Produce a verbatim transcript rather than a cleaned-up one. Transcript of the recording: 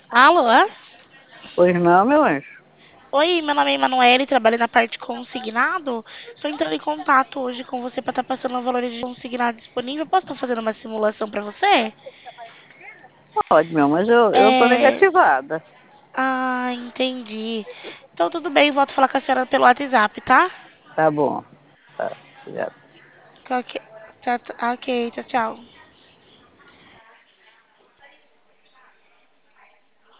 Alô? Pois não, meu anjo. Oi, meu nome é Emanuele, trabalho na parte consignado. Estou entrando em contato hoje com você para estar passando o valor de consignado disponível. Posso estar fazendo uma simulação para você? Pode, meu, mas eu, eu tô É... negativada. Ah, entendi. Então tudo bem, volto a falar com a senhora pelo WhatsApp, tá? Tá bom. Tá, obrigado. Ok, tchau, tchau. Ok, tchau, tchau.